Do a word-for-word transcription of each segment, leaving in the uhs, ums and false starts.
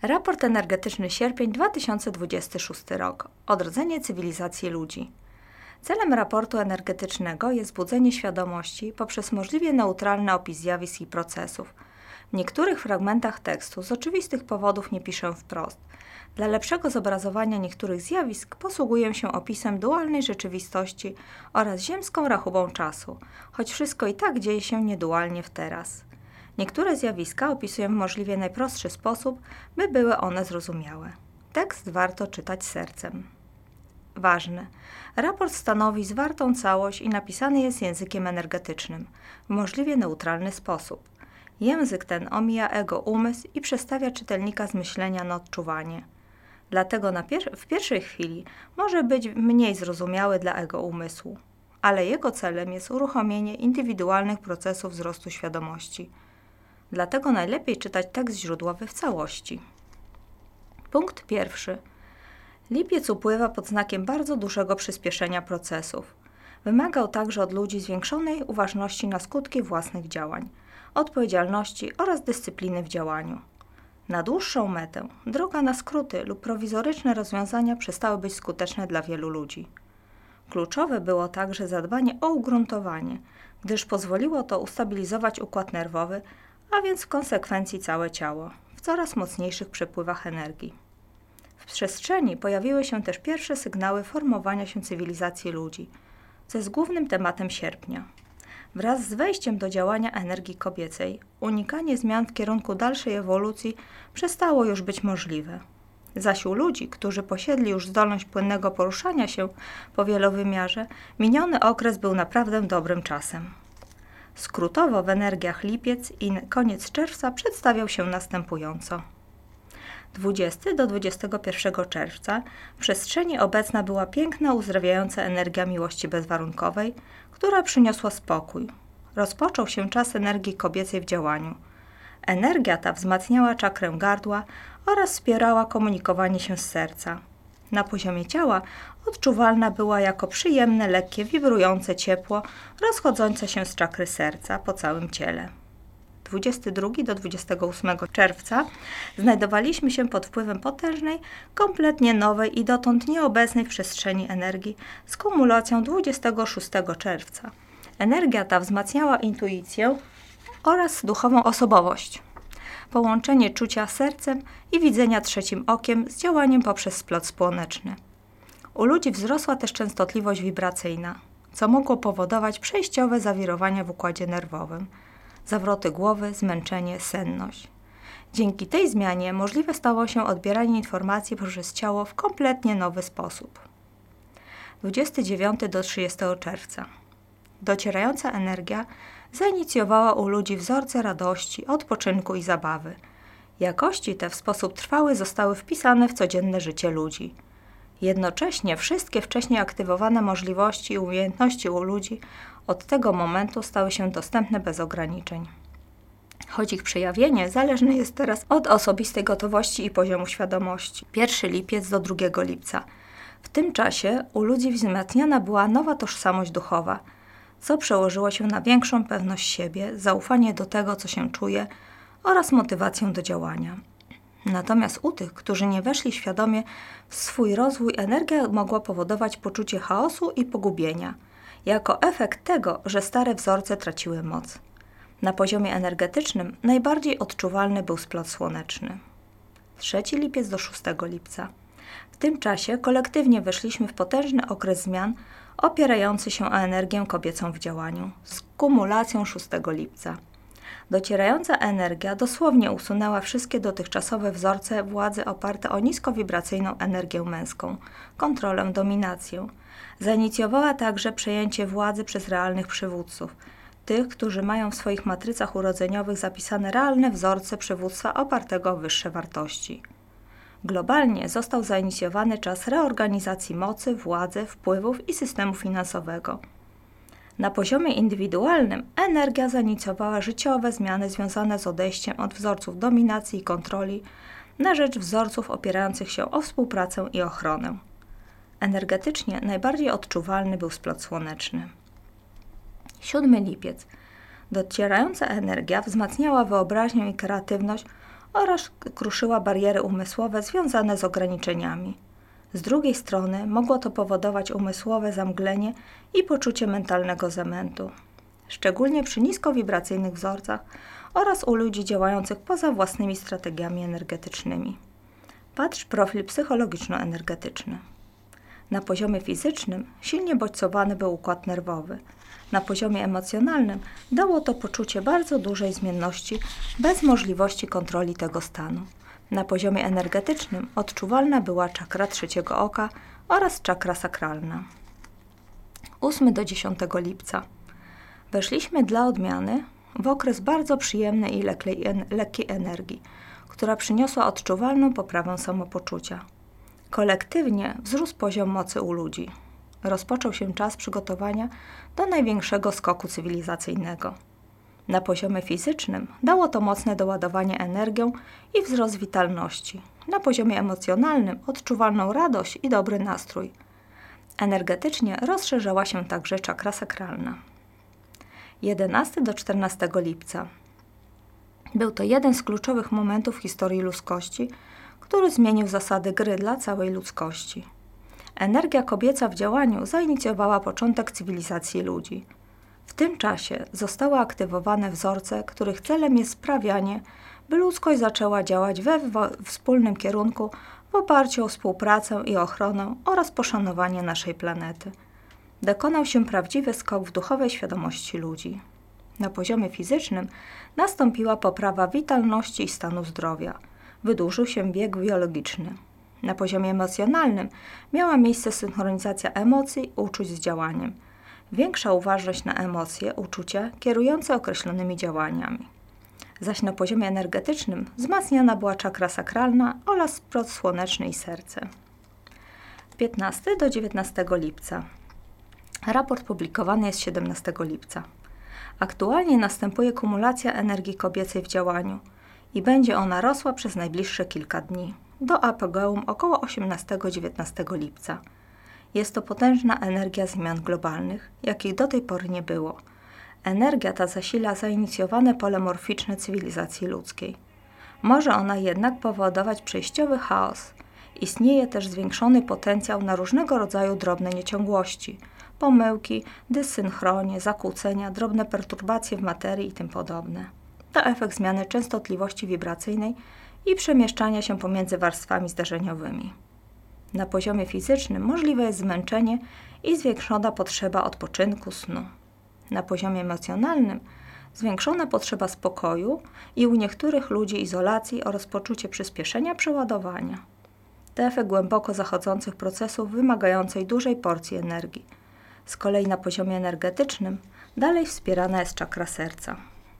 Raport energetyczny sierpień dwa tysiące dwudziesty szósty rok. Odrodzenie cywilizacji ludzi. Celem raportu energetycznego jest budzenie świadomości poprzez możliwie neutralny opis zjawisk i procesów. W niektórych fragmentach tekstu z oczywistych powodów nie piszę wprost. Dla lepszego zobrazowania niektórych zjawisk posługuję się opisem dualnej rzeczywistości oraz ziemską rachubą czasu, choć wszystko i tak dzieje się niedualnie w teraz. Niektóre zjawiska opisuję w możliwie najprostszy sposób, by były one zrozumiałe. Tekst warto czytać sercem. Ważne. Raport stanowi zwartą całość i napisany jest językiem energetycznym, w możliwie neutralny sposób. Język ten omija ego umysł i przestawia czytelnika z myślenia na odczuwanie. Dlatego na pier- w pierwszej chwili może być mniej zrozumiały dla ego umysłu, ale jego celem jest uruchomienie indywidualnych procesów wzrostu świadomości. Dlatego najlepiej czytać tekst źródłowy w całości. Punkt pierwszy. Lipiec upływa pod znakiem bardzo dużego przyspieszenia procesów. Wymagał także od ludzi zwiększonej uważności na skutki własnych działań, odpowiedzialności oraz dyscypliny w działaniu. Na dłuższą metę, droga na skróty lub prowizoryczne rozwiązania przestały być skuteczne dla wielu ludzi. Kluczowe było także zadbanie o ugruntowanie, gdyż pozwoliło to ustabilizować układ nerwowy, a więc w konsekwencji całe ciało, w coraz mocniejszych przepływach energii. W przestrzeni pojawiły się też pierwsze sygnały formowania się cywilizacji ludzi, co jest głównym tematem sierpnia. Wraz z wejściem do działania energii kobiecej, unikanie zmian w kierunku dalszej ewolucji przestało już być możliwe. Zaś u ludzi, którzy posiedli już zdolność płynnego poruszania się po wielowymiarze, miniony okres był naprawdę dobrym czasem. Skrótowo w energiach lipiec i koniec czerwca przedstawiał się następująco. dwudziestego do dwudziestego pierwszego czerwca w przestrzeni obecna była piękna, uzdrawiająca energia miłości bezwarunkowej, która przyniosła spokój. Rozpoczął się czas energii kobiecej w działaniu. Energia ta wzmacniała czakrę gardła oraz wspierała komunikowanie się z serca. Na poziomie ciała odczuwalna była jako przyjemne, lekkie, wibrujące ciepło rozchodzące się z czakry serca po całym ciele. dwudziestego drugiego do dwudziestego ósmego czerwca znajdowaliśmy się pod wpływem potężnej, kompletnie nowej i dotąd nieobecnej w przestrzeni energii z kumulacją dwudziestego szóstego czerwca. Energia ta wzmacniała intuicję oraz duchową osobowość, połączenie czucia sercem i widzenia trzecim okiem z działaniem poprzez splot słoneczny. U ludzi wzrosła też częstotliwość wibracyjna, co mogło powodować przejściowe zawirowania w układzie nerwowym, zawroty głowy, zmęczenie, senność. Dzięki tej zmianie możliwe stało się odbieranie informacji przez ciało w kompletnie nowy sposób. dwudziestego dziewiątego do trzydziestego czerwca. Docierająca energia zainicjowała u ludzi wzorce radości, odpoczynku i zabawy. Jakości te w sposób trwały zostały wpisane w codzienne życie ludzi. Jednocześnie wszystkie wcześniej aktywowane możliwości i umiejętności u ludzi od tego momentu stały się dostępne bez ograniczeń. Choć ich przejawienie zależne jest teraz od osobistej gotowości i poziomu świadomości. pierwszego lipiec do drugiego lipca. W tym czasie u ludzi wzmacniana była nowa tożsamość duchowa, co przełożyło się na większą pewność siebie, zaufanie do tego, co się czuje oraz motywację do działania. Natomiast u tych, którzy nie weszli świadomie w swój rozwój, energia mogła powodować poczucie chaosu i pogubienia, jako efekt tego, że stare wzorce traciły moc. Na poziomie energetycznym najbardziej odczuwalny był splot słoneczny. trzeciego lipiec do szóstego lipca. W tym czasie kolektywnie weszliśmy w potężny okres zmian opierający się o energię kobiecą w działaniu, z kumulacją szóstego lipca. Docierająca energia dosłownie usunęła wszystkie dotychczasowe wzorce władzy oparte o niskowibracyjną energię męską, kontrolę, dominację. Zainicjowała także przejęcie władzy przez realnych przywódców, tych, którzy mają w swoich matrycach urodzeniowych zapisane realne wzorce przywództwa opartego o wyższe wartości. Globalnie został zainicjowany czas reorganizacji mocy, władzy, wpływów i systemu finansowego. Na poziomie indywidualnym energia zainicjowała życiowe zmiany związane z odejściem od wzorców dominacji i kontroli na rzecz wzorców opierających się o współpracę i ochronę. Energetycznie najbardziej odczuwalny był splot słoneczny. siódmy lipiec. Docierająca energia wzmacniała wyobraźnię i kreatywność oraz kruszyła bariery umysłowe związane z ograniczeniami. Z drugiej strony mogło to powodować umysłowe zamglenie i poczucie mentalnego zamętu, szczególnie przy niskowibracyjnych wzorcach oraz u ludzi działających poza własnymi strategiami energetycznymi. Patrz profil psychologiczno-energetyczny. Na poziomie fizycznym silnie bodźcowany był układ nerwowy. Na poziomie emocjonalnym dało to poczucie bardzo dużej zmienności bez możliwości kontroli tego stanu. Na poziomie energetycznym odczuwalna była czakra trzeciego oka oraz czakra sakralna. ósmego do dziesiątego lipca. Weszliśmy dla odmiany w okres bardzo przyjemnej i lekkiej energii, która przyniosła odczuwalną poprawę samopoczucia. Kolektywnie wzrósł poziom mocy u ludzi. Rozpoczął się czas przygotowania do największego skoku cywilizacyjnego. Na poziomie fizycznym dało to mocne doładowanie energią i wzrost witalności. Na poziomie emocjonalnym odczuwalną radość i dobry nastrój. Energetycznie rozszerzała się także czakra sakralna. jedenastego do czternastego lipca. Był to jeden z kluczowych momentów w historii ludzkości, który zmienił zasady gry dla całej ludzkości. Energia kobieca w działaniu zainicjowała początek cywilizacji ludzi. W tym czasie zostały aktywowane wzorce, których celem jest sprawianie, by ludzkość zaczęła działać we wspólnym kierunku w oparciu o współpracę i ochronę oraz poszanowanie naszej planety. Dokonał się prawdziwy skok w duchowej świadomości ludzi. Na poziomie fizycznym nastąpiła poprawa witalności i stanu zdrowia. Wydłużył się bieg biologiczny. Na poziomie emocjonalnym miała miejsce synchronizacja emocji, uczuć z działaniem. Większa uważność na emocje, uczucia kierujące określonymi działaniami. Zaś na poziomie energetycznym wzmacniana była czakra sakralna oraz splot słoneczny i serce. piętnastego do dziewiętnastego lipca. Raport publikowany jest siedemnastego lipca. Aktualnie następuje kumulacja energii kobiecej w działaniu i będzie ona rosła przez najbliższe kilka dni, do apogeum około osiemnastego do dziewiętnastego lipca. Jest to potężna energia zmian globalnych, jakich do tej pory nie było. Energia ta zasila zainicjowane pole morficzne cywilizacji ludzkiej. Może ona jednak powodować przejściowy chaos. Istnieje też zwiększony potencjał na różnego rodzaju drobne nieciągłości, pomyłki, dysynchronie, zakłócenia, drobne perturbacje w materii i tym podobne. To efekt zmiany częstotliwości wibracyjnej i przemieszczania się pomiędzy warstwami zdarzeniowymi. Na poziomie fizycznym możliwe jest zmęczenie i zwiększona potrzeba odpoczynku, snu. Na poziomie emocjonalnym zwiększona potrzeba spokoju i u niektórych ludzi izolacji oraz poczucie przyspieszenia przeładowania. To efekt głęboko zachodzących procesów wymagającej dużej porcji energii. Z kolei na poziomie energetycznym dalej wspierana jest czakra serca.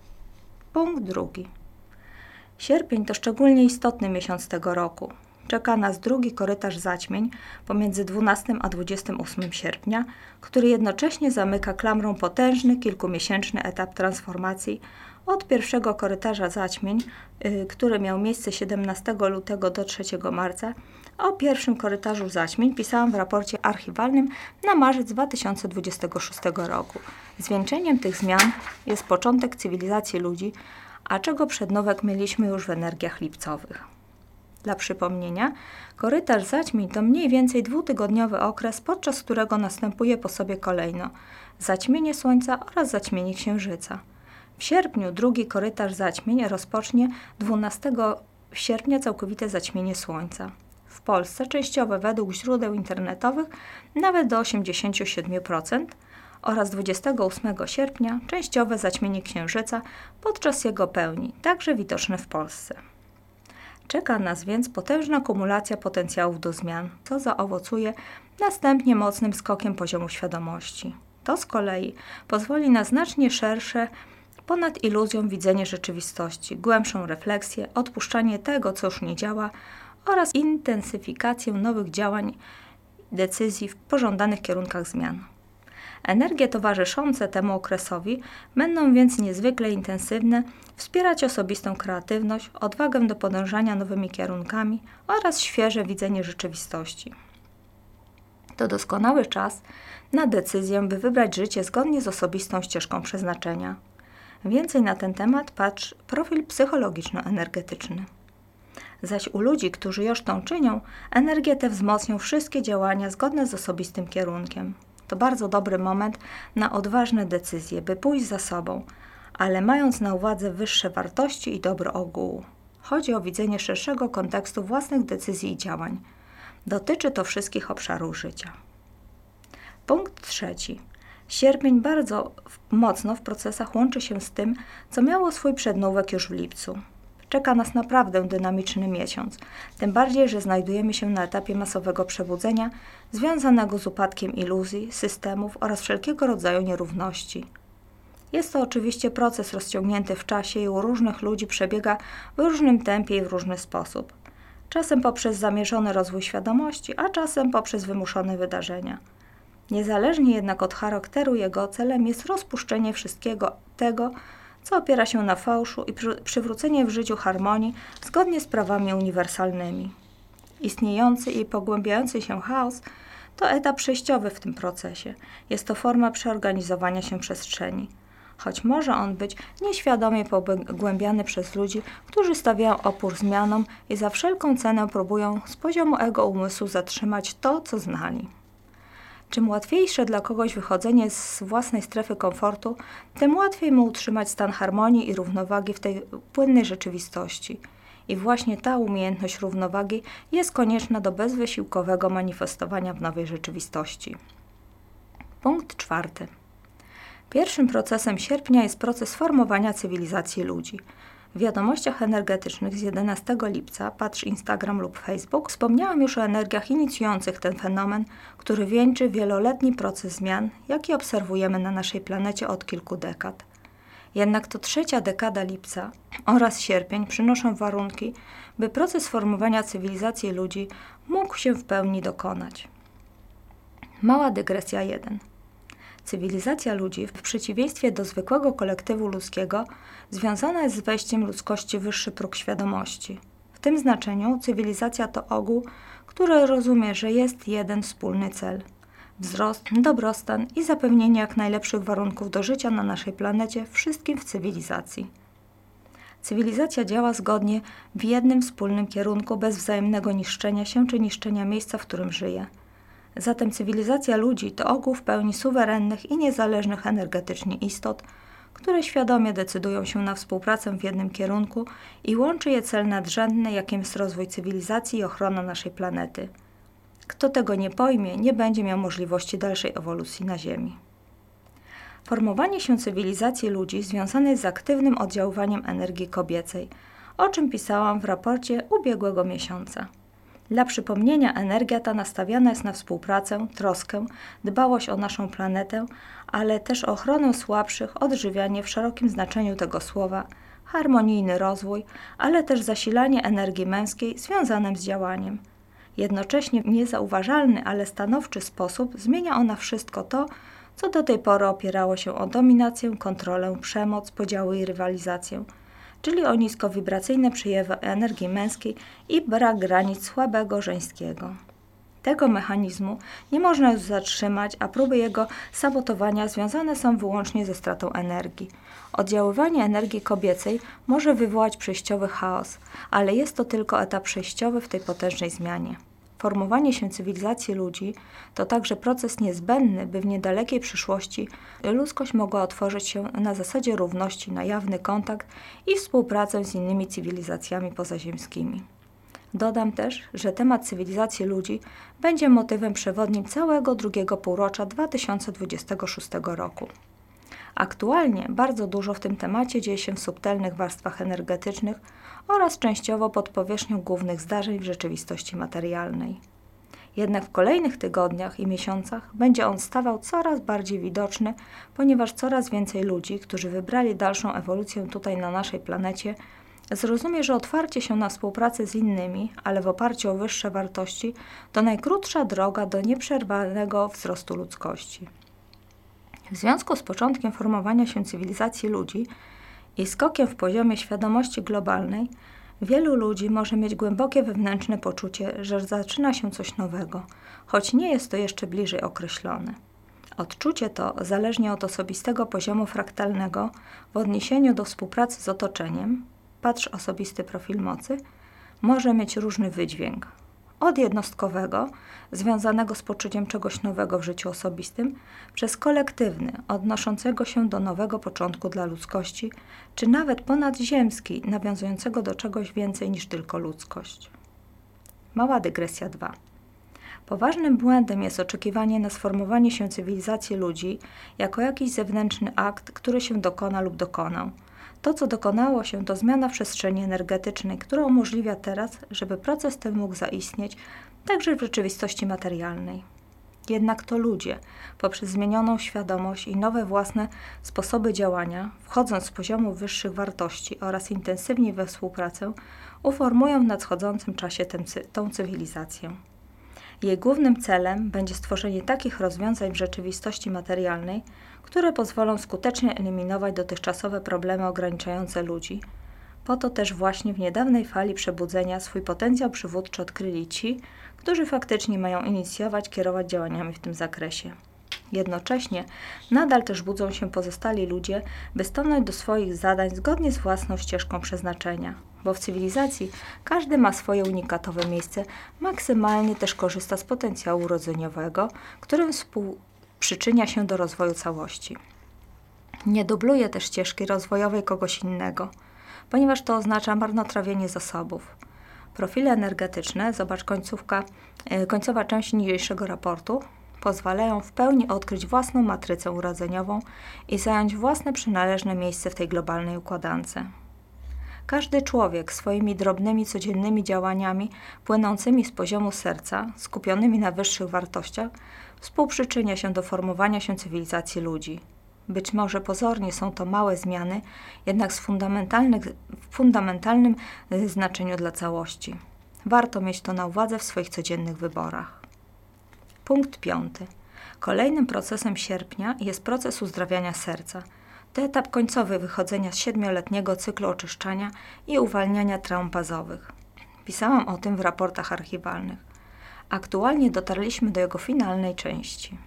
Punkt drugi. Sierpień to szczególnie istotny miesiąc tego roku. Czeka nas drugi korytarz zaćmień pomiędzy dwunastego a dwudziestego ósmego sierpnia, który jednocześnie zamyka klamrą potężny, kilkumiesięczny etap transformacji od pierwszego korytarza zaćmień, yy, który miał miejsce siedemnastego lutego do trzeciego marca. O pierwszym korytarzu zaćmień pisałam w raporcie archiwalnym na marzec dwa tysiące dwudziestego szóstego roku. Zwieńczeniem tych zmian jest początek cywilizacji ludzi, a czego przednowek mieliśmy już w energiach lipcowych. Dla przypomnienia, korytarz zaćmień to mniej więcej dwutygodniowy okres, podczas którego następuje po sobie kolejno zaćmienie Słońca oraz zaćmienie Księżyca. W sierpniu drugi korytarz zaćmień rozpocznie dwunastego sierpnia całkowite zaćmienie Słońca. W Polsce częściowe według źródeł internetowych nawet do osiemdziesiąt siedem procent oraz dwudziestego ósmego sierpnia częściowe zaćmienie Księżyca podczas jego pełni, także widoczne w Polsce. Czeka nas więc potężna kumulacja potencjałów do zmian, co zaowocuje następnie mocnym skokiem poziomu świadomości. To z kolei pozwoli na znacznie szersze, ponad iluzją widzenie rzeczywistości, głębszą refleksję, odpuszczanie tego, co już nie działa oraz intensyfikację nowych działań, decyzji w pożądanych kierunkach zmian. Energie towarzyszące temu okresowi będą więc niezwykle intensywne, wspierać osobistą kreatywność, odwagę do podążania nowymi kierunkami oraz świeże widzenie rzeczywistości. To doskonały czas na decyzję, by wybrać życie zgodnie z osobistą ścieżką przeznaczenia. Więcej na ten temat patrz profil psychologiczno-energetyczny. Zaś u ludzi, którzy już to czynią, energię tę wzmocnią wszystkie działania zgodne z osobistym kierunkiem. To bardzo dobry moment na odważne decyzje, by pójść za sobą, ale mając na uwadze wyższe wartości i dobro ogółu. Chodzi o widzenie szerszego kontekstu własnych decyzji i działań. Dotyczy to wszystkich obszarów życia. Punkt trzeci. Sierpień bardzo mocno w procesach łączy się z tym, co miało swój przednówek już w lipcu. Czeka nas naprawdę dynamiczny miesiąc, tym bardziej, że znajdujemy się na etapie masowego przebudzenia związanego z upadkiem iluzji, systemów oraz wszelkiego rodzaju nierówności. Jest to oczywiście proces rozciągnięty w czasie i u różnych ludzi przebiega w różnym tempie i w różny sposób. Czasem poprzez zamierzony rozwój świadomości, a czasem poprzez wymuszone wydarzenia. Niezależnie jednak od charakteru jego celem jest rozpuszczenie wszystkiego tego, co opiera się na fałszu i przy, przywrócenie w życiu harmonii zgodnie z prawami uniwersalnymi. Istniejący i pogłębiający się chaos to etap przejściowy w tym procesie. Jest to forma przeorganizowania się przestrzeni. Choć może on być nieświadomie pogłębiany przez ludzi, którzy stawiają opór zmianom i za wszelką cenę próbują z poziomu ego umysłu zatrzymać to, co znali. Czym łatwiejsze dla kogoś wychodzenie z własnej strefy komfortu, tym łatwiej mu utrzymać stan harmonii i równowagi w tej płynnej rzeczywistości. I właśnie ta umiejętność równowagi jest konieczna do bezwysiłkowego manifestowania w nowej rzeczywistości. Punkt czwarty. Pierwszym procesem sierpnia jest proces formowania cywilizacji ludzi. W wiadomościach energetycznych z jedenastego lipca, patrz Instagram lub Facebook, wspomniałam już o energiach inicjujących ten fenomen, który wieńczy wieloletni proces zmian, jaki obserwujemy na naszej planecie od kilku dekad. Jednak to trzecia dekada lipca oraz sierpień przynoszą warunki, by proces formowania cywilizacji ludzi mógł się w pełni dokonać. Mała dygresja jeden. Cywilizacja ludzi, w przeciwieństwie do zwykłego kolektywu ludzkiego, związana jest z wejściem ludzkości w wyższy próg świadomości. W tym znaczeniu cywilizacja to ogół, który rozumie, że jest jeden wspólny cel – wzrost, dobrostan i zapewnienie jak najlepszych warunków do życia na naszej planecie wszystkim w cywilizacji. Cywilizacja działa zgodnie w jednym wspólnym kierunku bez wzajemnego niszczenia się czy niszczenia miejsca, w którym żyje. Zatem cywilizacja ludzi to ogół w pełni suwerennych i niezależnych energetycznie istot, które świadomie decydują się na współpracę w jednym kierunku i łączy je cel nadrzędny, jakim jest rozwój cywilizacji i ochrona naszej planety. Kto tego nie pojmie, nie będzie miał możliwości dalszej ewolucji na Ziemi. Formowanie się cywilizacji ludzi związane jest z aktywnym oddziaływaniem energii kobiecej, o czym pisałam w raporcie ubiegłego miesiąca. Dla przypomnienia, energia ta nastawiana jest na współpracę, troskę, dbałość o naszą planetę, ale też o ochronę słabszych, odżywianie w szerokim znaczeniu tego słowa, harmonijny rozwój, ale też zasilanie energii męskiej związanym z działaniem. Jednocześnie w niezauważalny, ale stanowczy sposób zmienia ona wszystko to, co do tej pory opierało się o dominację, kontrolę, przemoc, podziały i rywalizację, czyli o niskowibracyjne przejawy energii męskiej i brak granic słabego żeńskiego. Tego mechanizmu nie można już zatrzymać, a próby jego sabotowania związane są wyłącznie ze stratą energii. Oddziaływanie energii kobiecej może wywołać przejściowy chaos, ale jest to tylko etap przejściowy w tej potężnej zmianie. Formowanie się cywilizacji ludzi to także proces niezbędny, by w niedalekiej przyszłości ludzkość mogła otworzyć się na zasadzie równości na jawny kontakt i współpracę z innymi cywilizacjami pozaziemskimi. Dodam też, że temat cywilizacji ludzi będzie motywem przewodnim całego drugiego półrocza dwa tysiące dwudziestego szóstego roku. Aktualnie bardzo dużo w tym temacie dzieje się w subtelnych warstwach energetycznych oraz częściowo pod powierzchnią głównych zdarzeń w rzeczywistości materialnej. Jednak w kolejnych tygodniach i miesiącach będzie on stawał coraz bardziej widoczny, ponieważ coraz więcej ludzi, którzy wybrali dalszą ewolucję tutaj na naszej planecie, zrozumie, że otwarcie się na współpracę z innymi, ale w oparciu o wyższe wartości, to najkrótsza droga do nieprzerwanego wzrostu ludzkości. W związku z początkiem formowania się cywilizacji ludzi i skokiem w poziomie świadomości globalnej, wielu ludzi może mieć głębokie wewnętrzne poczucie, że zaczyna się coś nowego, choć nie jest to jeszcze bliżej określone. Odczucie to, zależnie od osobistego poziomu fraktalnego, w odniesieniu do współpracy z otoczeniem, patrz osobisty profil mocy, może mieć różny wydźwięk. Od jednostkowego, związanego z poczuciem czegoś nowego w życiu osobistym, przez kolektywny, odnoszącego się do nowego początku dla ludzkości, czy nawet ponadzziemski, nawiązującego do czegoś więcej niż tylko ludzkość. Mała dygresja dwa. Poważnym błędem jest oczekiwanie na sformowanie się cywilizacji ludzi jako jakiś zewnętrzny akt, który się dokona lub dokonał. To, co dokonało się, to zmiana w przestrzeni energetycznej, która umożliwia teraz, żeby proces ten mógł zaistnieć także w rzeczywistości materialnej. Jednak to ludzie, poprzez zmienioną świadomość i nowe własne sposoby działania, wchodząc z poziomu wyższych wartości oraz intensywnie we współpracę, uformują w nadchodzącym czasie tę, tą cywilizację. Jej głównym celem będzie stworzenie takich rozwiązań w rzeczywistości materialnej, które pozwolą skutecznie eliminować dotychczasowe problemy ograniczające ludzi. Po to też właśnie w niedawnej fali przebudzenia swój potencjał przywódczy odkryli ci, którzy faktycznie mają inicjować, kierować działaniami w tym zakresie. Jednocześnie nadal też budzą się pozostali ludzie, by stanąć do swoich zadań zgodnie z własną ścieżką przeznaczenia, bo w cywilizacji każdy ma swoje unikatowe miejsce, maksymalnie też korzysta z potencjału urodzeniowego, którym współprzyczynia się do rozwoju całości. Nie dubluje też ścieżki rozwojowej kogoś innego, ponieważ to oznacza marnotrawienie zasobów. Profile energetyczne, zobacz końcówka, końcowa część niniejszego raportu, pozwalają w pełni odkryć własną matrycę urodzeniową i zająć własne przynależne miejsce w tej globalnej układance. Każdy człowiek swoimi drobnymi, codziennymi działaniami płynącymi z poziomu serca, skupionymi na wyższych wartościach, współprzyczynia się do formowania się cywilizacji ludzi. Być może pozornie są to małe zmiany, jednak z fundamentalnych, w fundamentalnym znaczeniu dla całości. Warto mieć to na uwadze w swoich codziennych wyborach. Punkt piąty. Kolejnym procesem sierpnia jest proces uzdrawiania serca. To etap końcowy wychodzenia z siedmioletniego cyklu oczyszczania i uwalniania traum bazowych. Pisałam o tym w raportach archiwalnych. Aktualnie dotarliśmy do jego finalnej części.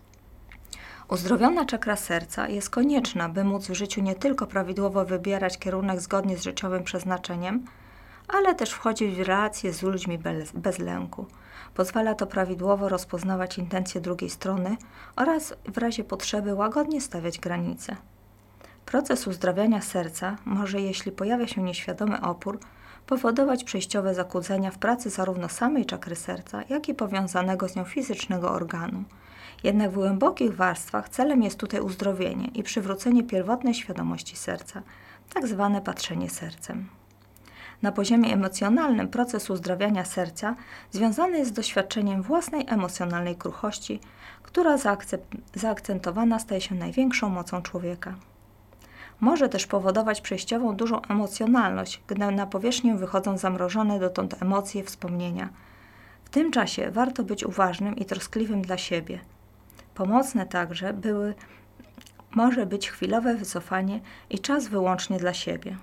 Uzdrowiona czakra serca jest konieczna, by móc w życiu nie tylko prawidłowo wybierać kierunek zgodnie z życiowym przeznaczeniem, ale też wchodzić w relacje z ludźmi bez, bez lęku. Pozwala to prawidłowo rozpoznawać intencje drugiej strony oraz w razie potrzeby łagodnie stawiać granice. Proces uzdrawiania serca może, jeśli pojawia się nieświadomy opór, powodować przejściowe zakłócenia w pracy zarówno samej czakry serca, jak i powiązanego z nią fizycznego organu. Jednak w głębokich warstwach celem jest tutaj uzdrowienie i przywrócenie pierwotnej świadomości serca, tak zwane patrzenie sercem. Na poziomie emocjonalnym proces uzdrawiania serca związany jest z doświadczeniem własnej emocjonalnej kruchości, która zaakcep- zaakcentowana staje się największą mocą człowieka. Może też powodować przejściową dużą emocjonalność, gdy na powierzchnię wychodzą zamrożone dotąd emocje, wspomnienia. W tym czasie warto być uważnym i troskliwym dla siebie. Pomocne także były, może być chwilowe wycofanie i czas wyłącznie dla siebie.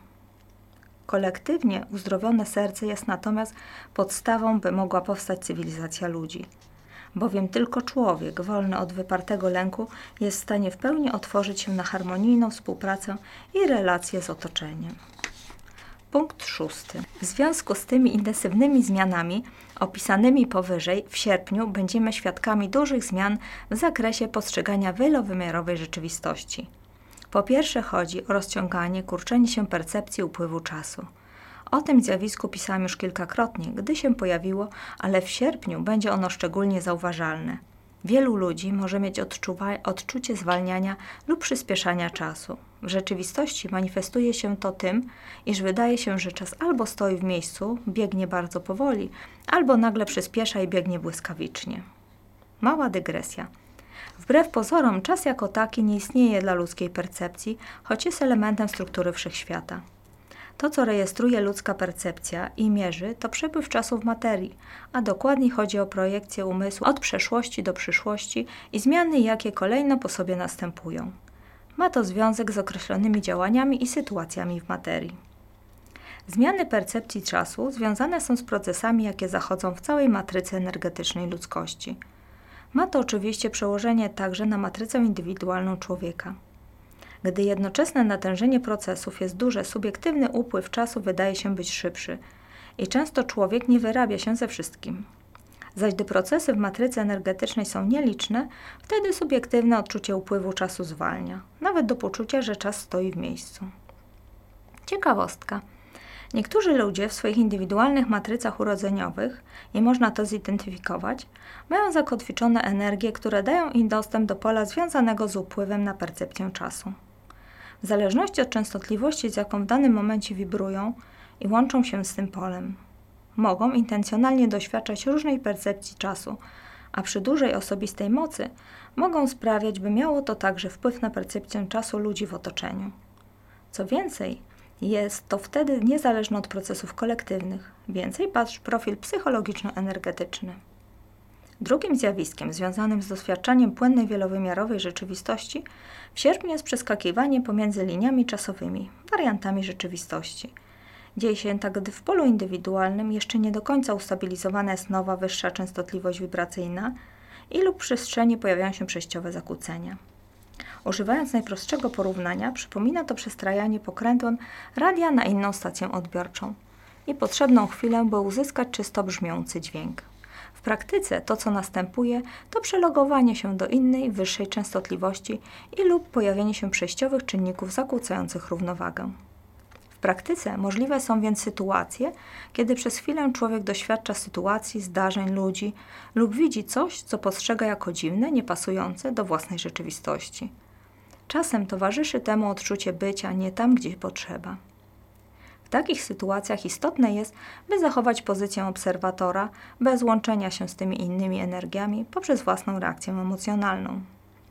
Kolektywnie uzdrowione serce jest natomiast podstawą, by mogła powstać cywilizacja ludzi. Bowiem tylko człowiek, wolny od wypartego lęku, jest w stanie w pełni otworzyć się na harmonijną współpracę i relacje z otoczeniem. Punkt szósty. W związku z tymi intensywnymi zmianami opisanymi powyżej w sierpniu będziemy świadkami dużych zmian w zakresie postrzegania wielowymiarowej rzeczywistości. Po pierwsze chodzi o rozciąganie, kurczenie się percepcji upływu czasu. O tym zjawisku pisałam już kilkakrotnie, gdy się pojawiło, ale w sierpniu będzie ono szczególnie zauważalne. Wielu ludzi może mieć odczuwa- odczucie zwalniania lub przyspieszania czasu. W rzeczywistości manifestuje się to tym, iż wydaje się, że czas albo stoi w miejscu, biegnie bardzo powoli, albo nagle przyspiesza i biegnie błyskawicznie. Mała dygresja. Wbrew pozorom, czas jako taki nie istnieje dla ludzkiej percepcji, choć jest elementem struktury wszechświata. To, co rejestruje ludzka percepcja i mierzy, to przepływ czasu w materii, a dokładniej chodzi o projekcję umysłu od przeszłości do przyszłości i zmiany, jakie kolejno po sobie następują. Ma to związek z określonymi działaniami i sytuacjami w materii. Zmiany percepcji czasu związane są z procesami, jakie zachodzą w całej matrycy energetycznej ludzkości. Ma to oczywiście przełożenie także na matrycę indywidualną człowieka. Gdy jednoczesne natężenie procesów jest duże, subiektywny upływ czasu wydaje się być szybszy. i często człowiek nie wyrabia się ze wszystkim. Zaś gdy procesy w matrycy energetycznej są nieliczne, wtedy subiektywne odczucie upływu czasu zwalnia, nawet do poczucia, że czas stoi w miejscu. Ciekawostka. Niektórzy ludzie w swoich indywidualnych matrycach urodzeniowych, i można to zidentyfikować, mają zakotwiczone energie, które dają im dostęp do pola związanego z upływem na percepcję czasu. W zależności od częstotliwości, z jaką w danym momencie wibrują i łączą się z tym polem, mogą intencjonalnie doświadczać różnej percepcji czasu, a przy dużej osobistej mocy mogą sprawiać, by miało to także wpływ na percepcję czasu ludzi w otoczeniu. Co więcej, jest to wtedy niezależne od procesów kolektywnych. Więcej patrz profil psychologiczno-energetyczny. Drugim zjawiskiem związanym z doświadczaniem płynnej wielowymiarowej rzeczywistości w sierpniu jest przeskakiwanie pomiędzy liniami czasowymi, wariantami rzeczywistości. Dzieje się tak, gdy w polu indywidualnym jeszcze nie do końca ustabilizowana jest nowa, wyższa częstotliwość wibracyjna i lub w przestrzeni pojawiają się przejściowe zakłócenia. Używając najprostszego porównania, przypomina to przestrajanie pokrętłem radia na inną stację odbiorczą i potrzebną chwilę, by uzyskać czysto brzmiący dźwięk. W praktyce to, co następuje, to przelogowanie się do innej, wyższej częstotliwości i lub pojawienie się przejściowych czynników zakłócających równowagę. W praktyce możliwe są więc sytuacje, kiedy przez chwilę człowiek doświadcza sytuacji, zdarzeń, ludzi lub widzi coś, co postrzega jako dziwne, niepasujące do własnej rzeczywistości. Czasem towarzyszy temu odczucie bycia nie tam, gdzie potrzeba. W takich sytuacjach istotne jest, by zachować pozycję obserwatora bez łączenia się z tymi innymi energiami poprzez własną reakcję emocjonalną.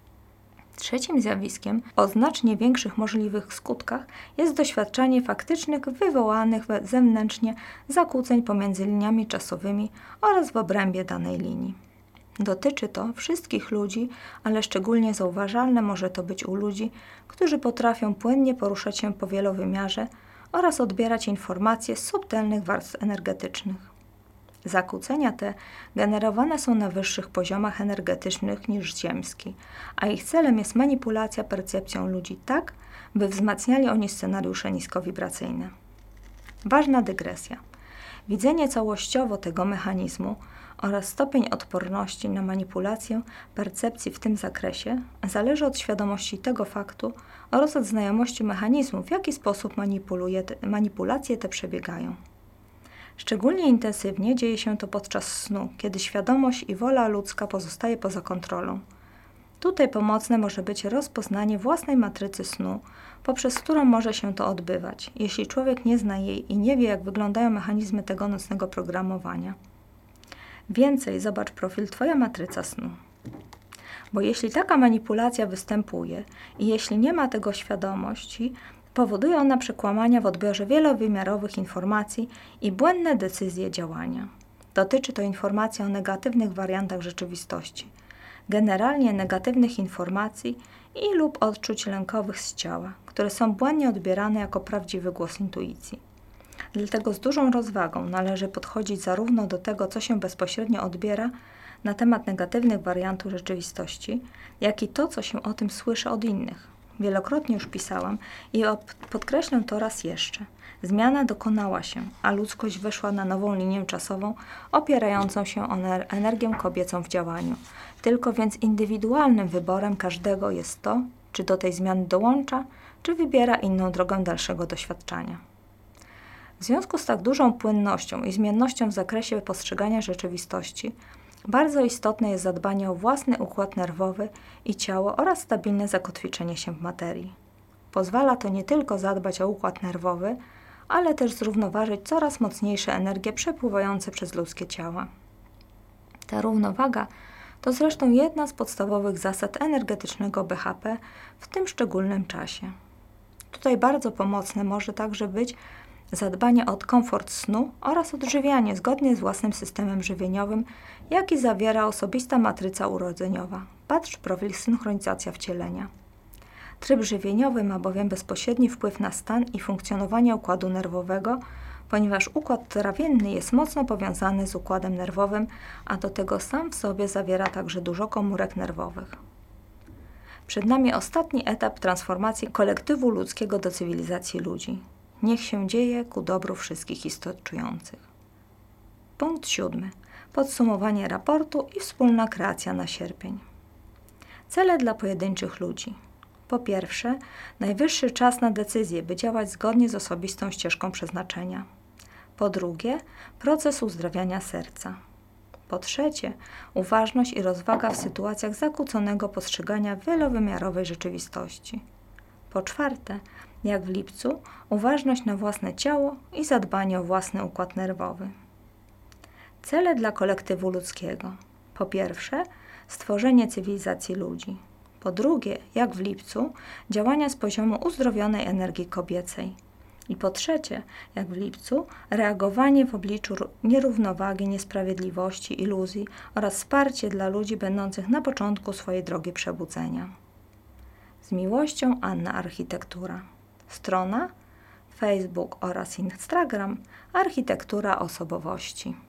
Trzecim zjawiskiem o znacznie większych możliwych skutkach jest doświadczanie faktycznych, wywołanych zewnętrznie zakłóceń pomiędzy liniami czasowymi oraz w obrębie danej linii. Dotyczy to wszystkich ludzi, ale szczególnie zauważalne może to być u ludzi, którzy potrafią płynnie poruszać się po wielowymiarze oraz odbierać informacje z subtelnych warstw energetycznych. Zakłócenia te generowane są na wyższych poziomach energetycznych niż ziemski, a ich celem jest manipulacja percepcją ludzi tak, by wzmacniali oni scenariusze niskowibracyjne. Ważna dygresja. Widzenie całościowo tego mechanizmu oraz stopień odporności na manipulację percepcji w tym zakresie zależy od świadomości tego faktu oraz od znajomości mechanizmu, w jaki sposób manipuluje te, manipulacje te przebiegają. Szczególnie intensywnie dzieje się to podczas snu, kiedy świadomość i wola ludzka pozostaje poza kontrolą. Tutaj pomocne może być rozpoznanie własnej matrycy snu, poprzez którą może się to odbywać, jeśli człowiek nie zna jej i nie wie, jak wyglądają mechanizmy tego nocnego programowania. Więcej zobacz profil Twoja matryca snu. Bo jeśli taka manipulacja występuje i jeśli nie ma tego świadomości, powoduje ona przekłamania w odbiorze wielowymiarowych informacji i błędne decyzje działania. Dotyczy to informacji o negatywnych wariantach rzeczywistości, generalnie negatywnych informacji i lub odczuć lękowych z ciała, które są błędnie odbierane jako prawdziwy głos intuicji. Dlatego z dużą rozwagą należy podchodzić zarówno do tego, co się bezpośrednio odbiera na temat negatywnych wariantów rzeczywistości, jak i to, co się o tym słyszy od innych. Wielokrotnie już pisałam i podkreślę to raz jeszcze. Zmiana dokonała się, a ludzkość weszła na nową linię czasową opierającą się o energię kobiecą w działaniu. Tylko więc indywidualnym wyborem każdego jest to, czy do tej zmiany dołącza, czy wybiera inną drogę dalszego doświadczania. W związku z tak dużą płynnością i zmiennością w zakresie postrzegania rzeczywistości, bardzo istotne jest zadbanie o własny układ nerwowy i ciało oraz stabilne zakotwiczenie się w materii. Pozwala to nie tylko zadbać o układ nerwowy, ale też zrównoważyć coraz mocniejsze energie przepływające przez ludzkie ciała. Ta równowaga to zresztą jedna z podstawowych zasad energetycznego B H P w tym szczególnym czasie. Tutaj bardzo pomocne może także być zadbanie o komfort snu oraz odżywianie zgodnie z własnym systemem żywieniowym, jaki zawiera osobista matryca urodzeniowa. Patrz profil synchronizacja wcielenia. Tryb żywieniowy ma bowiem bezpośredni wpływ na stan i funkcjonowanie układu nerwowego, ponieważ układ trawienny jest mocno powiązany z układem nerwowym, a do tego sam w sobie zawiera także dużo komórek nerwowych. Przed nami ostatni etap transformacji kolektywu ludzkiego do cywilizacji ludzi. Niech się dzieje ku dobru wszystkich istot czujących. Punkt siódmy. Podsumowanie raportu i wspólna kreacja na sierpień. Cele dla pojedynczych ludzi. Po pierwsze, najwyższy czas na decyzję, by działać zgodnie z osobistą ścieżką przeznaczenia. Po drugie, proces uzdrawiania serca. Po trzecie, uważność i rozwaga w sytuacjach zakłóconego postrzegania wielowymiarowej rzeczywistości. Po czwarte, jak w lipcu, uważność na własne ciało i zadbanie o własny układ nerwowy. Cele dla kolektywu ludzkiego. Po pierwsze, stworzenie cywilizacji ludzi. Po drugie, jak w lipcu, działania z poziomu uzdrowionej energii kobiecej. I po trzecie, jak w lipcu, reagowanie w obliczu nierównowagi, niesprawiedliwości, iluzji oraz wsparcie dla ludzi będących na początku swojej drogi przebudzenia. Z miłością, Anna Architektura. Strona, Facebook oraz Instagram Architektura Osobowości.